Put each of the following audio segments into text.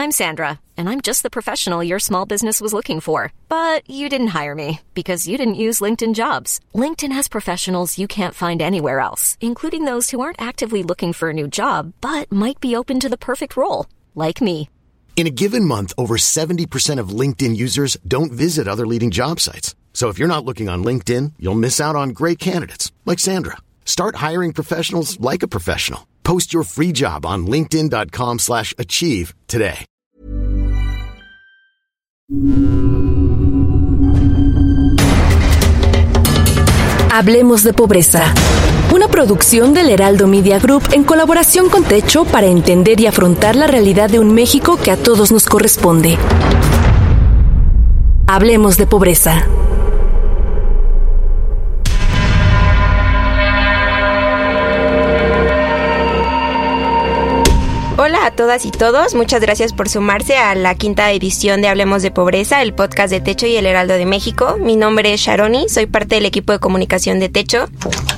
I'm Sandra, and I'm just the professional your small business was looking for. But you didn't hire me because you didn't use LinkedIn Jobs. LinkedIn has professionals you can't find anywhere else, including those who aren't actively looking for a new job, but might be open to the perfect role, like me. In a given month, over 70% of LinkedIn users don't visit other leading job sites. So if you're not looking on LinkedIn, you'll miss out on great candidates like Sandra. Start hiring professionals like a professional. Post your free job on linkedin.com/achieve today. Hablemos de pobreza. Una producción del Heraldo Media Group en colaboración con Techo para entender y afrontar la realidad de un México que a todos nos corresponde. Hablemos de pobreza. Hola a todas y todos, muchas gracias por sumarse a la quinta edición de Hablemos de Pobreza, el podcast de Techo y el Heraldo de México. Mi nombre es Sharoni, soy parte del equipo de comunicación de Techo.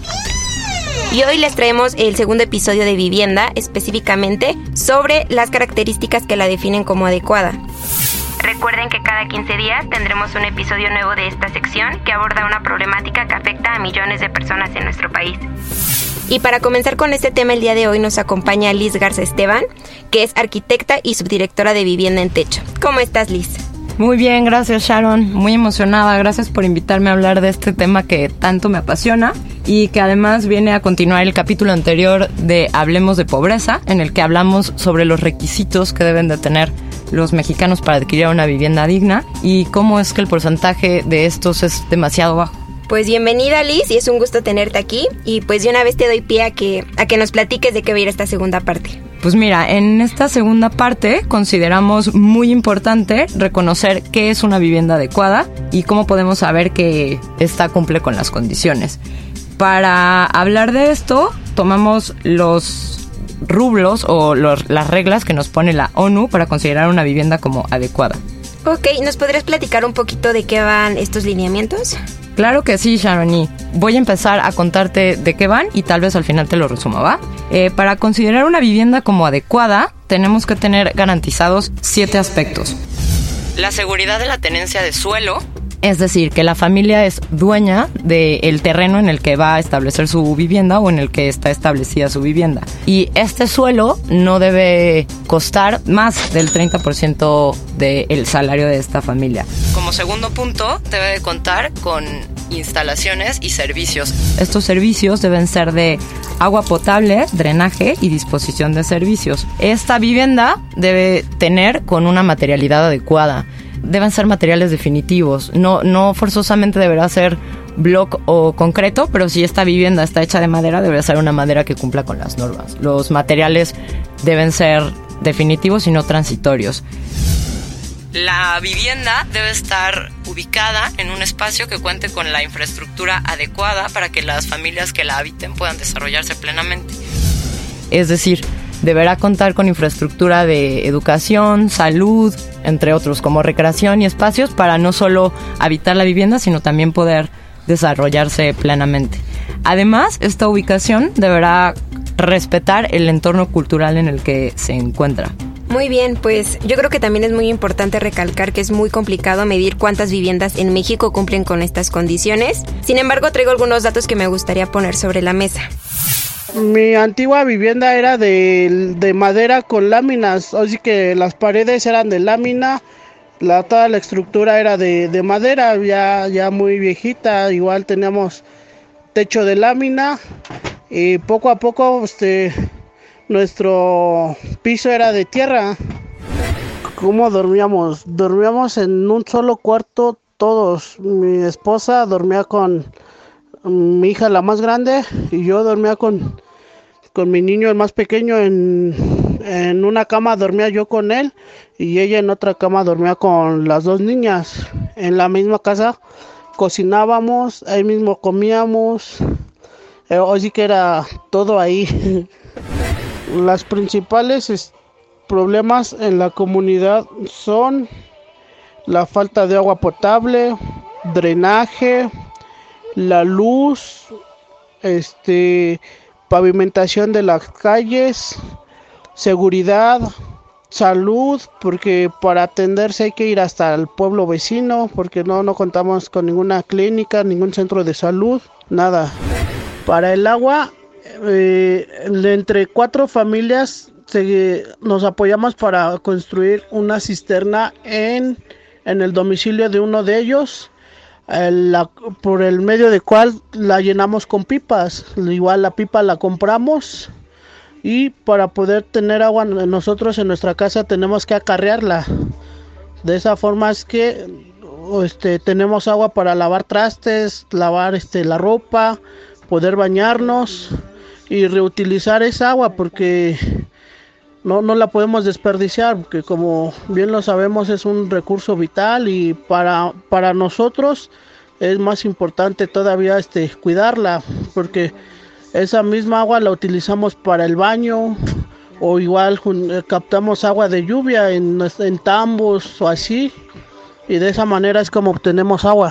Y hoy les traemos el segundo episodio de Vivienda, específicamente sobre las características que la definen como adecuada. Recuerden que cada 15 días tendremos un episodio nuevo de esta sección que aborda una problemática que afecta a millones de personas en nuestro país. Y para comenzar con este tema el día de hoy nos acompaña Liz Garza Esteban, que es arquitecta y subdirectora de Vivienda en Techo. ¿Cómo estás, Liz? Muy bien, gracias Sharon, muy emocionada, gracias por invitarme a hablar de este tema que tanto me apasiona y que además viene a continuar el capítulo anterior de Hablemos de Pobreza, en el que hablamos sobre los requisitos que deben de tener los mexicanos para adquirir una vivienda digna y cómo es que el porcentaje de estos es demasiado bajo. Pues bienvenida, Liz, y es un gusto tenerte aquí. Y pues de una vez te doy pie a que nos platiques de qué va a ir esta segunda parte. Pues mira, en esta segunda parte consideramos muy importante reconocer qué es una vivienda adecuada y cómo podemos saber que esta cumple con las condiciones. Para hablar de esto, tomamos los rublos o las reglas que nos pone la ONU para considerar una vivienda como adecuada. Ok, ¿nos podrías platicar un poquito de qué van estos lineamientos? Claro que sí, Sharoni. Voy a empezar a contarte de qué van y tal vez al final te lo resumo, ¿va? Para considerar una vivienda como adecuada, tenemos que tener garantizados 7 aspectos. La seguridad de la tenencia de suelo, es decir, que la familia es dueña del terreno en el que va a establecer su vivienda o en el que está establecida su vivienda. Y este suelo no debe costar más del 30% del salario de esta familia. Como segundo punto, debe de contar con instalaciones y servicios. Estos servicios deben ser de agua potable, drenaje y disposición de servicios. Esta vivienda debe tener con una materialidad adecuada. Deben ser materiales definitivos, no forzosamente deberá ser block o concreto, pero si esta vivienda está hecha de madera, deberá ser una madera que cumpla con las normas. Los materiales deben ser definitivos y no transitorios. La vivienda debe estar ubicada en un espacio que cuente con la infraestructura adecuada para que las familias que la habiten puedan desarrollarse plenamente. Es decir, deberá contar con infraestructura de educación, salud, entre otros, como recreación y espacios para no solo habitar la vivienda, sino también poder desarrollarse plenamente. Además, esta ubicación deberá respetar el entorno cultural en el que se encuentra. Muy bien, pues yo creo que también es muy importante recalcar que es muy complicado medir cuántas viviendas en México cumplen con estas condiciones. Sin embargo, traigo algunos datos que me gustaría poner sobre la mesa. Mi antigua vivienda era de madera con láminas, así que las paredes eran de lámina, toda la estructura era de madera, ya muy viejita, igual teníamos techo de lámina y poco a poco nuestro piso era de tierra. ¿Cómo dormíamos? Dormíamos en un solo cuarto todos. Mi esposa dormía con mi hija la más grande y yo dormía con mi niño el más pequeño en una cama dormía yo con él y ella en otra cama dormía con las dos niñas. En la misma casa cocinábamos, ahí mismo comíamos, así que era todo ahí. Las principales problemas en la comunidad son la falta de agua potable, drenaje, la luz, pavimentación de las calles, seguridad, salud, porque para atenderse hay que ir hasta el pueblo vecino, porque no contamos con ninguna clínica, ningún centro de salud, nada. Para el agua, entre 4 familias nos apoyamos para construir una cisterna en el domicilio de uno de ellos, por el medio de cual la llenamos con pipas. Igual la pipa la compramos, y para poder tener agua nosotros en nuestra casa tenemos que acarrearla. De esa forma es que tenemos agua para lavar trastes, lavar la ropa, poder bañarnos y reutilizar esa agua, porque no la podemos desperdiciar, porque como bien lo sabemos es un recurso vital, y para nosotros es más importante todavía cuidarla, porque esa misma agua la utilizamos para el baño, o igual captamos agua de lluvia en tambos o así, y de esa manera es como obtenemos agua.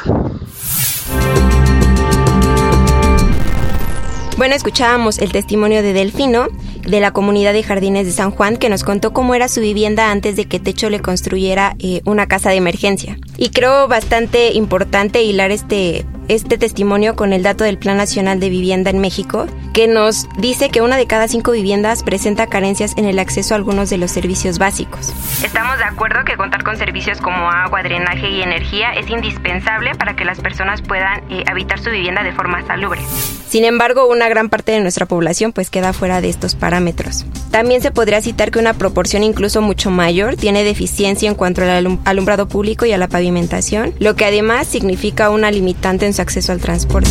Bueno, escuchábamos el testimonio de Delfino, de la comunidad de Jardines de San Juan, que nos contó cómo era su vivienda antes de que Techo le construyera una casa de emergencia. Y creo bastante importante hilar este testimonio con el dato del Plan Nacional de Vivienda en México, que nos dice que 1 de cada 5 viviendas presenta carencias en el acceso a algunos de los servicios básicos. Estamos de acuerdo que contar con servicios como agua, drenaje y energía es indispensable para que las personas puedan habitar su vivienda de forma salubre. Sin embargo, una gran parte de nuestra población pues queda fuera de estos parámetros. También se podría citar que una proporción incluso mucho mayor tiene deficiencia en cuanto al alumbrado público y a la pavimentación, lo que además significa una limitante en su acceso al transporte.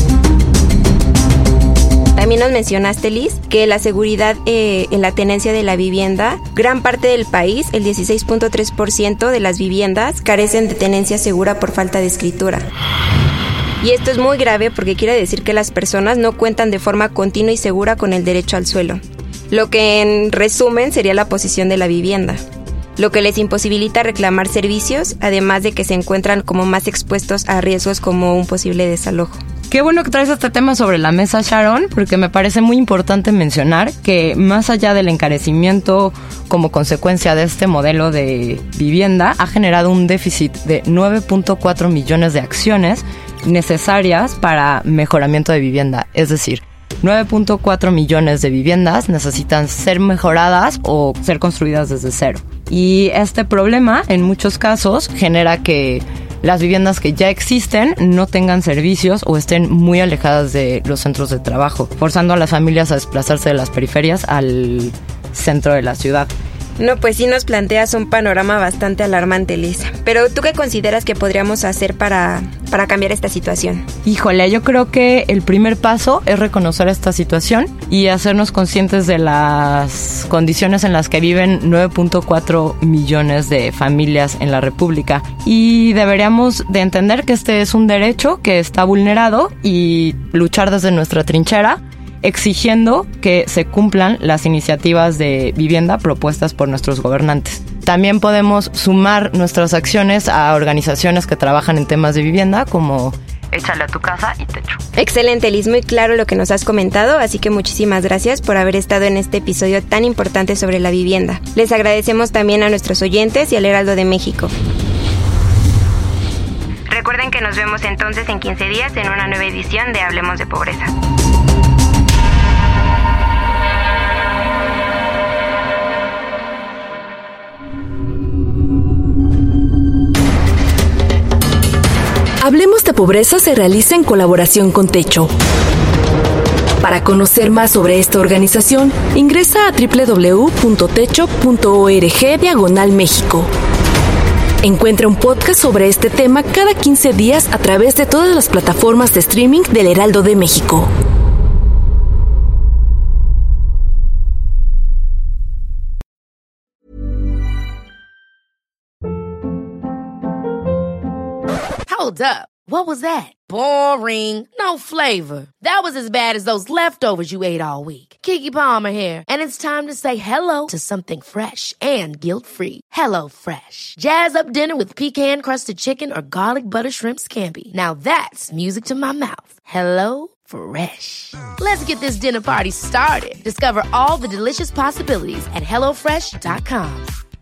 También nos mencionaste, Liz, que la seguridad en la tenencia de la vivienda, gran parte del país, el 16.3% de las viviendas, carecen de tenencia segura por falta de escritura. Y esto es muy grave porque quiere decir que las personas no cuentan de forma continua y segura con el derecho al suelo, lo que en resumen sería la posesión de la vivienda, lo que les imposibilita reclamar servicios, además de que se encuentran como más expuestos a riesgos como un posible desalojo. Qué bueno que traes este tema sobre la mesa, Sharon, porque me parece muy importante mencionar que más allá del encarecimiento como consecuencia de este modelo de vivienda, ha generado un déficit de 9.4 millones de acciones necesarias para mejoramiento de vivienda. Es decir, 9.4 millones de viviendas necesitan ser mejoradas o ser construidas desde cero. Y este problema, en muchos casos, genera que las viviendas que ya existen no tengan servicios o estén muy alejadas de los centros de trabajo, forzando a las familias a desplazarse de las periferias al centro de la ciudad. No, pues sí nos planteas un panorama bastante alarmante, Liz. Pero ¿tú qué consideras que podríamos hacer para cambiar esta situación? Híjole, yo creo que el primer paso es reconocer esta situación y hacernos conscientes de las condiciones en las que viven 9.4 millones de familias en la República. Y deberíamos de entender que este es un derecho que está vulnerado y luchar desde nuestra trinchera, exigiendo que se cumplan las iniciativas de vivienda propuestas por nuestros gobernantes. También podemos sumar nuestras acciones a organizaciones que trabajan en temas de vivienda, como Échale a tu casa y Techo. Excelente, Liz, muy claro lo que nos has comentado, así que muchísimas gracias por haber estado en este episodio tan importante sobre la vivienda. Les agradecemos también a nuestros oyentes y al Heraldo de México. Recuerden que nos vemos entonces en 15 días en una nueva edición de Hablemos de Pobreza. Hablemos de Pobreza se realiza en colaboración con Techo. Para conocer más sobre esta organización, ingresa a www.techo.org/México. Encuentra un podcast sobre este tema cada 15 días a través de todas las plataformas de streaming del Heraldo de México. Hold up. What was that? Boring. No flavor. That was as bad as those leftovers you ate all week. Keke Palmer here, and it's time to say hello to something fresh and guilt-free. Hello Fresh. Jazz up dinner with pecan-crusted chicken or garlic butter shrimp scampi. Now that's music to my mouth. Hello Fresh. Let's get this dinner party started. Discover all the delicious possibilities at HelloFresh.com.